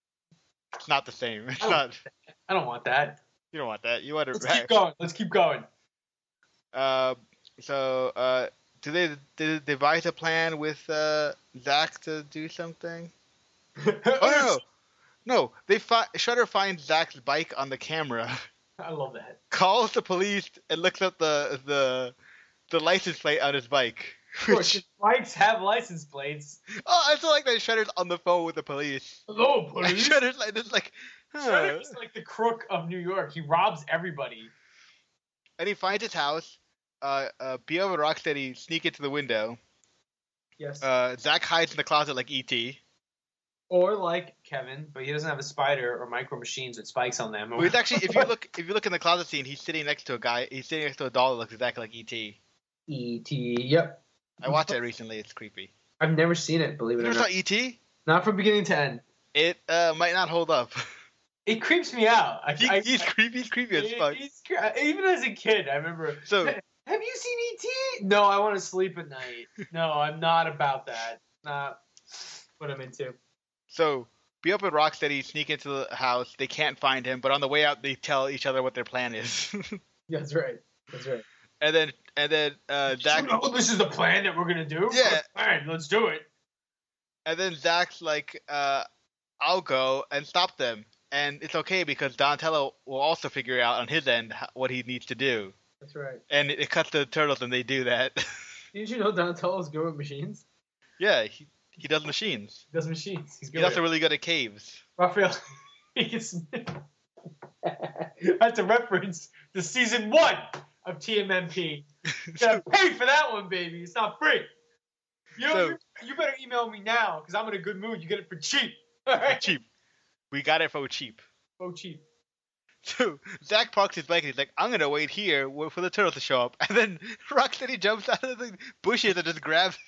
Speaker 2: it's not the same. It's
Speaker 1: Oh.
Speaker 2: not.
Speaker 1: I don't want that.
Speaker 2: You don't want that. You want
Speaker 1: Let's
Speaker 2: to.
Speaker 1: keep going. Let's keep going.
Speaker 2: Uh, so uh, do they did they devise a plan with uh Zach to do something? Oh no, no, no. They fi- Shutter finds Zach's bike on the camera,
Speaker 1: I love that.
Speaker 2: calls the police, and looks up the the the license plate on his bike.
Speaker 1: Of course,
Speaker 2: Which,
Speaker 1: bikes have license plates.
Speaker 2: oh, I still like that Shutter's on the phone with the police.
Speaker 1: Hello,
Speaker 2: And
Speaker 1: police.
Speaker 2: Shutter's like, just like, huh.
Speaker 1: Shredder's like the crook of New York. He robs everybody.
Speaker 2: And he finds his house. Uh, uh, Bio and Rocksteady sneak into the window.
Speaker 1: Yes.
Speaker 2: Uh, Zach hides in the closet like E T.
Speaker 1: or like Kevin, but he doesn't have a spider or micro machines with spikes on them.
Speaker 2: Well, he's actually, if you look, if you look in the closet scene, he's sitting next to a guy. He's sitting next to a doll that looks exactly like E T.
Speaker 1: E T. Yep.
Speaker 2: I watched it recently. It's creepy.
Speaker 1: I've never seen it. Believe it
Speaker 2: You
Speaker 1: or
Speaker 2: never
Speaker 1: not.
Speaker 2: saw E T?
Speaker 1: Not from beginning to end.
Speaker 2: It uh, might not hold up.
Speaker 1: It creeps me out. I,
Speaker 2: He,
Speaker 1: I,
Speaker 2: he's creepy. He's creepy as
Speaker 1: it-
Speaker 2: fuck.
Speaker 1: he's cre- even as a kid, I remember.
Speaker 2: So
Speaker 1: Have you seen E T? No, I want to sleep at night. No, I'm not about that. Not what I'm into.
Speaker 2: So Bebop and Rocksteady sneak into the house. They can't find him, but on the way out, they tell each other what their plan is.
Speaker 1: Yeah, that's right. That's right.
Speaker 2: and then and then uh, Zach
Speaker 1: You know, this is the plan that we're gonna do.
Speaker 2: Yeah.
Speaker 1: All right, let's do it.
Speaker 2: and then Zach's like, uh, "I'll go and stop them," and it's okay because Donatello will also figure out on his end ho- what he needs to do.
Speaker 1: That's right.
Speaker 2: And it, it cuts to the turtles, and they do that.
Speaker 1: Didn't you know Donatello's good with machines?
Speaker 2: yeah, he he does machines.
Speaker 1: He does machines. He's good.
Speaker 2: He's
Speaker 1: at
Speaker 2: also
Speaker 1: it.
Speaker 2: really good at caves.
Speaker 1: Raphael. He gets. That's a reference to season one of T M M P. You gotta pay for that one, baby. It's not free. You,
Speaker 2: So-
Speaker 1: you, you better email me now because I'm in a good mood. You get it for cheap. All right.
Speaker 2: cheap. We got it for cheap.
Speaker 1: Oh, cheap.
Speaker 2: So Zach parks his bike and he's like, "I'm gonna wait here w- for the turtle to show up." And then Rocksteady jumps out of the bushes and just grabs.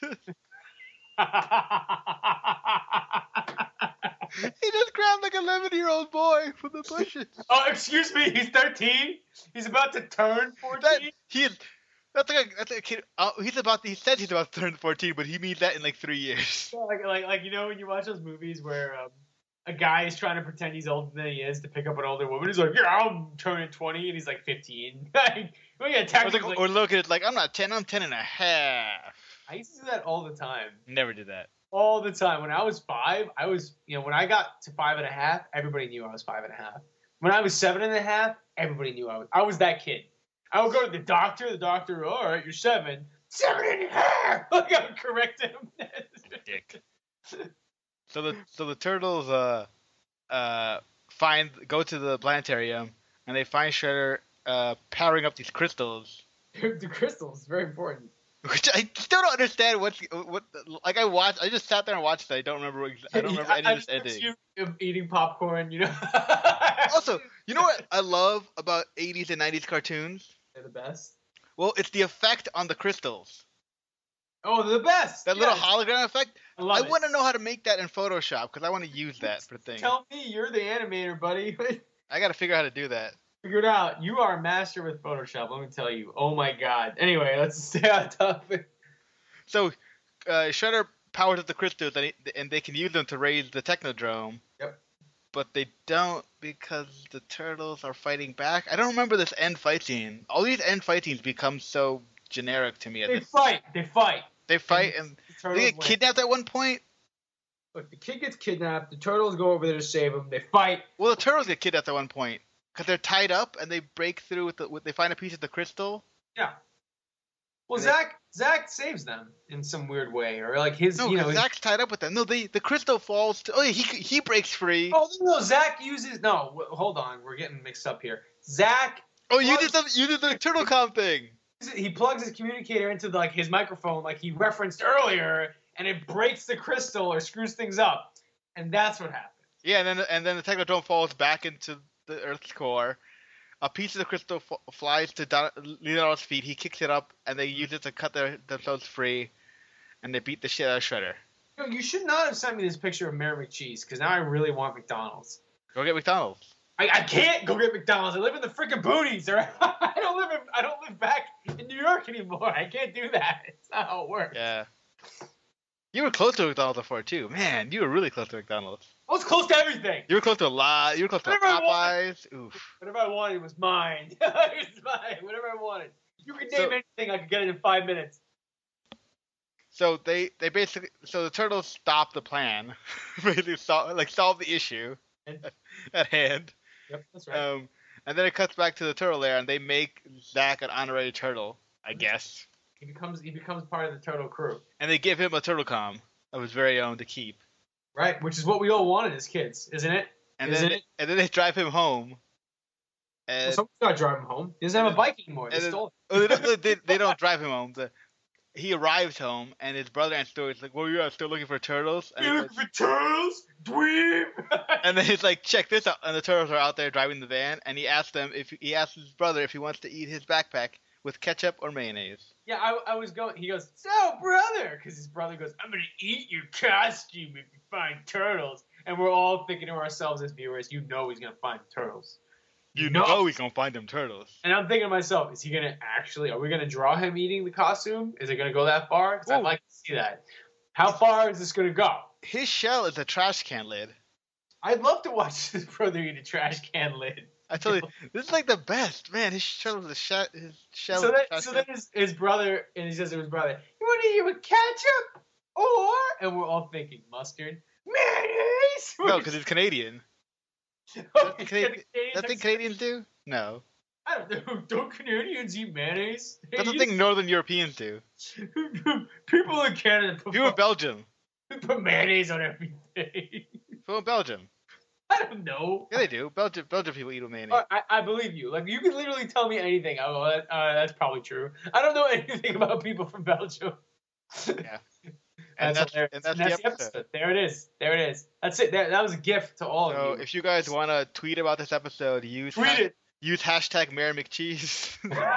Speaker 2: He just grabbed like an eleven-year-old boy from the bushes.
Speaker 1: Oh, excuse me. He's thirteen. He's about to turn
Speaker 2: That
Speaker 1: fourteen.
Speaker 2: he is. That's like a, that's like a kid. Uh, he's about. He says he's about to turn fourteen, but he means that in like three years.
Speaker 1: Like, like, like you know when you watch those movies where um, a guy is trying to pretend he's older than he is to pick up an older woman. He's like, "Yeah, I'm turning twenty," and he's like fifteen. Like, well, yeah,
Speaker 2: Or,
Speaker 1: technically.
Speaker 2: like, or look at it like, "I'm not ten. I'm ten and a half."
Speaker 1: I used to do that all the time.
Speaker 2: Never did that.
Speaker 1: All the time. When I was five, I was, you know, when I got to five and a half, everybody knew I was five and a half. When I was seven and a half, everybody knew I was. I was that kid. I would go to the doctor. The doctor, all right, you're seven. Seven and a half. Like I would correct him.
Speaker 2: Dick. So the so the turtles uh uh find go to the planetarium and they find Shredder uh powering up these crystals,
Speaker 1: The crystals, very important.
Speaker 2: which I still don't understand what's what like I watched I just sat there and watched it. I don't remember ex- I don't remember any
Speaker 1: I,
Speaker 2: of this
Speaker 1: I just
Speaker 2: ending.
Speaker 1: you of eating popcorn, you know.
Speaker 2: Also, you know what I love about eighties and nineties cartoons?
Speaker 1: They're the best.
Speaker 2: Well, it's the effect on the crystals.
Speaker 1: Oh, they're the best.
Speaker 2: That
Speaker 1: yes.
Speaker 2: little hologram effect.
Speaker 1: I love
Speaker 2: I
Speaker 1: it.
Speaker 2: want to know how to make that in Photoshop because I want to use that for things.
Speaker 1: Tell me, you're the animator, buddy.
Speaker 2: I got to figure out how to do that.
Speaker 1: Figure it out. You are a master with Photoshop. Let me tell you. Oh my god. Anyway, let's stay on topic.
Speaker 2: So, uh, Shredder powers up the crystals, and, he, and they can use them to raise the Technodrome.
Speaker 1: Yep.
Speaker 2: But they don't because the turtles are fighting back. I don't remember this end fight scene. All these end fight scenes become so generic to me. At
Speaker 1: They
Speaker 2: this.
Speaker 1: fight. They fight.
Speaker 2: They fight, and,
Speaker 1: The
Speaker 2: they get
Speaker 1: win.
Speaker 2: kidnapped at one point.
Speaker 1: Look, the kid gets kidnapped. The turtles go over there to save him. They fight.
Speaker 2: Well, the turtles get kidnapped at one point because they're tied up, and they break through with the. With, they find a piece of the crystal.
Speaker 1: Yeah. Well,
Speaker 2: And
Speaker 1: Zach Zach saves them in some weird way, or like his.
Speaker 2: No,
Speaker 1: you know,
Speaker 2: because
Speaker 1: his-
Speaker 2: Zach's tied up with them. No, they the crystal falls. To, oh, yeah, he he breaks free.
Speaker 1: Oh no, no, Zach uses no. w- Hold on, we're getting mixed up here. Zach,
Speaker 2: Oh, you
Speaker 1: plugs-
Speaker 2: did the you did the turtle com thing.
Speaker 1: he plugs his communicator into like his microphone, like he referenced earlier, and it breaks the crystal or screws things up, and that's what happened.
Speaker 2: Yeah, and then and then the Technodrome falls back into the Earth's core. A piece of the crystal f- flies to Don- Leonardo's feet. He kicks it up, and they use it to cut their, themselves free, and they beat the shit out of Shredder.
Speaker 1: You, know, you should not have sent me this picture of Mary McCheese, because now I really want McDonald's.
Speaker 2: Go get McDonald's.
Speaker 1: I, I can't go get McDonald's. I live in the freaking boonies, or I don't live in, I don't live back in New York anymore. I can't do that. It's not how it works.
Speaker 2: Yeah. You were close to McDonald's before too, man. You were really close to McDonald's.
Speaker 1: I was close to everything.
Speaker 2: You were close to a lot. You were close to
Speaker 1: Whatever I
Speaker 2: Popeyes. Oof.
Speaker 1: Whatever I wanted was mine. It was mine. Whatever I wanted. You could name
Speaker 2: So-
Speaker 1: anything, I could get it in five minutes.
Speaker 2: So they, they basically so the turtles stop the plan, basically solve, like solve the issue
Speaker 1: And-
Speaker 2: at hand.
Speaker 1: Yep, that's right.
Speaker 2: Um, and then it cuts back to the turtle lair, and they make Zach an honorary turtle, I guess.
Speaker 1: he becomes he becomes part of the turtle crew,
Speaker 2: And they give him a turtle com of his very own to keep.
Speaker 1: right? Which is what we all wanted as kids, isn't it?
Speaker 2: And
Speaker 1: Isn't
Speaker 2: then
Speaker 1: it?
Speaker 2: and then they drive him home.
Speaker 1: Well,
Speaker 2: And
Speaker 1: someone's got to drive him home. He doesn't have a bike anymore. They
Speaker 2: and then-
Speaker 1: stole it.
Speaker 2: oh, they, don't, they, they don't drive him home. The, he arrives home, and his brother and Stu is like, "Well, you are still looking for turtles." And,
Speaker 1: You
Speaker 2: he
Speaker 1: looking
Speaker 2: goes-
Speaker 1: for turtles? Dweeb!
Speaker 2: and then he's like, "Check this out!" And the turtles are out there driving the van, and he asks them if he asks his brother if he wants to eat his backpack with ketchup or mayonnaise.
Speaker 1: Yeah, I, I was going. He goes, "So, brother," because his brother goes, "I'm gonna eat your costume if you find turtles." And we're all thinking to ourselves as viewers, "You know he's gonna find turtles."
Speaker 2: You
Speaker 1: No.
Speaker 2: know he's gonna find them turtles.
Speaker 1: And I'm thinking to myself, is he gonna actually? Are we gonna draw him eating the costume? Is it gonna go that far? Because I'd
Speaker 2: Ooh.
Speaker 1: like to see that. How far is this gonna go?
Speaker 2: His shell is a trash can lid.
Speaker 1: I'd love to watch his brother eat a trash can lid.
Speaker 2: I tell you, this is like the best, man. His shell is a she- his shell.
Speaker 1: So
Speaker 2: is a
Speaker 1: then,
Speaker 2: trash
Speaker 1: so
Speaker 2: can.
Speaker 1: then his, his brother, and he says to his brother, "You want to eat it with ketchup or?" And we're all thinking mustard, mayonnaise.
Speaker 2: No, because it's Canadian.
Speaker 1: Oh,
Speaker 2: That's Canadian-
Speaker 1: Canadians
Speaker 2: That's
Speaker 1: are-
Speaker 2: what Canadians do? No.
Speaker 1: I don't know. Don't Canadians eat mayonnaise?
Speaker 2: That's the thing Northern Europeans do.
Speaker 1: People in Canada put,
Speaker 2: People in Belgium.
Speaker 1: put mayonnaise on everything.
Speaker 2: People in Belgium.
Speaker 1: I don't know.
Speaker 2: Yeah, they do. Belgium, Belgium people eat with mayonnaise.
Speaker 1: Uh, I, I believe you. Like, you can literally tell me anything. Oh, that, uh, that's probably true. I don't know anything about people from Belgium.
Speaker 2: Yeah. And that's,
Speaker 1: hilarious.
Speaker 2: and that's,
Speaker 1: And
Speaker 2: the episode.
Speaker 1: There it is. There it is. That's it. That, that was a gift to all
Speaker 2: So
Speaker 1: of you.
Speaker 2: if you guys want to tweet about this episode, use
Speaker 1: Tweet
Speaker 2: ha-
Speaker 1: it.
Speaker 2: use hashtag Mary McCheese.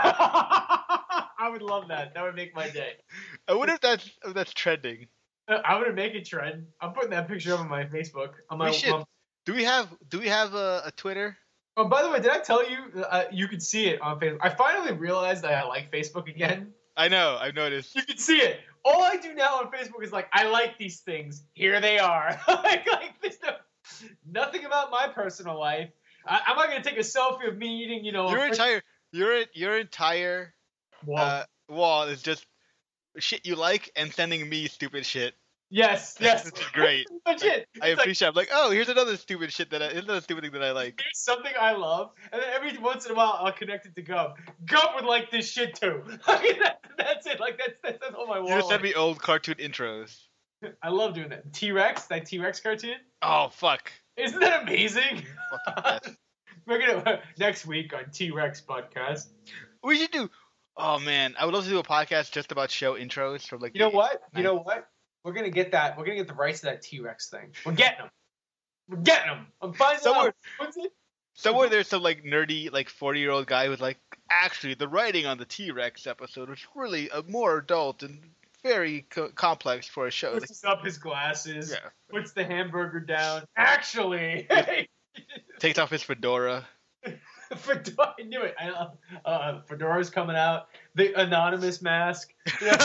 Speaker 1: I would love that. That would make my day.
Speaker 2: I wonder if that's if that's trending.
Speaker 1: Uh, I'm gonna make a trend. I'm putting that picture up on my Facebook. On my,
Speaker 2: We should.
Speaker 1: um,
Speaker 2: Do we have Do we have a, a Twitter?
Speaker 1: oh, by the way, did I tell you uh, you could see it on Facebook? I finally realized that I like Facebook again.
Speaker 2: I know. I've noticed.
Speaker 1: You can see it. All I do now on Facebook is like, I like these things. Here they are. like, like there's no, nothing about my personal life. I, I'm not gonna take a selfie of me eating, you know.
Speaker 2: Your
Speaker 1: a frick-
Speaker 2: entire your your entire
Speaker 1: Wall.
Speaker 2: uh, wall is just shit you like and sending me stupid shit.
Speaker 1: yes, yes.
Speaker 2: Which is great.
Speaker 1: That's it.
Speaker 2: I
Speaker 1: It's like,
Speaker 2: appreciate. I'm like, oh, here's another stupid shit that I, here's another stupid thing that I like.
Speaker 1: here's something I love, and then every once in a while I'll connect it to Gub. Gub would like this shit too. that, that's it. Like that's that's, that's all my wall.
Speaker 2: You just send
Speaker 1: is.
Speaker 2: me old cartoon intros.
Speaker 1: I love doing that. T-Rex, that T-Rex cartoon.
Speaker 2: Oh fuck.
Speaker 1: Isn't that amazing?
Speaker 2: Fucking best.
Speaker 1: We're gonna next week on T-Rex podcast.
Speaker 2: We should do. Oh man, I would love to do a podcast just about show intros from like.
Speaker 1: You know
Speaker 2: the-
Speaker 1: what? You know what? We're gonna get that. We're gonna get the rights to that T-Rex thing. We're getting them. We're getting them. I'm finding
Speaker 2: Somewhere-
Speaker 1: out. What's it?
Speaker 2: Somewhere there's some like nerdy like forty year old guy who's like, actually the writing on the T-Rex episode was really a more adult and very co- complex for a show. Like,
Speaker 1: Puts up his glasses.
Speaker 2: yeah.
Speaker 1: Puts the hamburger down. Actually,
Speaker 2: Takes off his fedora.
Speaker 1: Fedora, I knew it. I, uh, uh, Fedora's coming out. The anonymous mask. Yeah.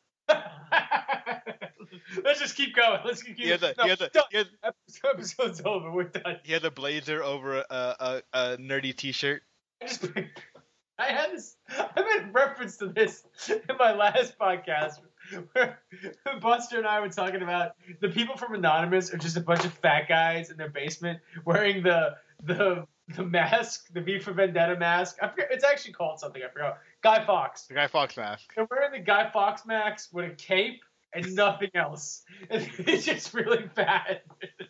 Speaker 1: Let's just keep going. Let's keep
Speaker 2: He has a,
Speaker 1: no,
Speaker 2: he has a,
Speaker 1: done.
Speaker 2: he has,
Speaker 1: Episode's over. We're done.
Speaker 2: he has a blazer over a, a, a nerdy T-shirt.
Speaker 1: I just, I had this. I made reference to this in my last podcast, where Buster and I were talking about the people from Anonymous are just a bunch of fat guys in their basement wearing the the the mask, the V for Vendetta mask. I forget. It's actually called something. I forgot. Guy Fawkes.
Speaker 2: The Guy Fawkes mask.
Speaker 1: They're wearing the Guy Fawkes mask with a cape and nothing else. And it's just really bad.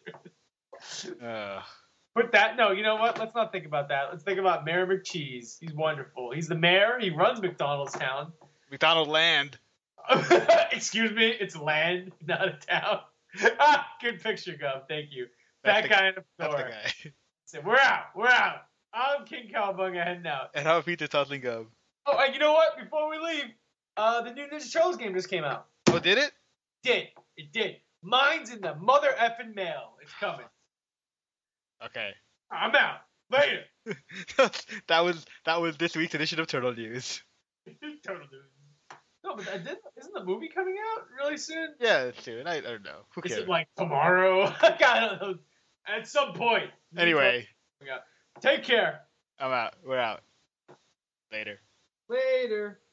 Speaker 2: Uh,
Speaker 1: Put that. No, you know what? Let's not think about that. Let's think about Mayor McCheese. He's wonderful. He's the mayor. He runs McDonald's Town.
Speaker 2: McDonald Land.
Speaker 1: Excuse me. It's land, not a town. Ah, good picture, Gov. Thank you.
Speaker 2: That's
Speaker 1: Fat
Speaker 2: the-
Speaker 1: guy in the
Speaker 2: That's
Speaker 1: floor.
Speaker 2: the guy.
Speaker 1: So we're out. We're out. I'm King Cowabunga heading out.
Speaker 2: And how Peter Toddling go?
Speaker 1: Oh, and you know what? Before we leave, uh, the new Ninja Turtles game just came out.
Speaker 2: Oh, did it?
Speaker 1: Did. It did. Mine's in the mother effing mail. It's coming.
Speaker 2: Okay.
Speaker 1: I'm out. Later.
Speaker 2: that was that was this week's edition of Turtle News.
Speaker 1: Total dude. No, but that did, isn't the movie coming out really soon?
Speaker 2: Yeah, it's true. I, I don't know. Who
Speaker 1: Is
Speaker 2: cares?
Speaker 1: it like tomorrow? I don't know. At some point.
Speaker 2: Anyway,
Speaker 1: Take care.
Speaker 2: I'm out. We're out. Later.
Speaker 1: Later.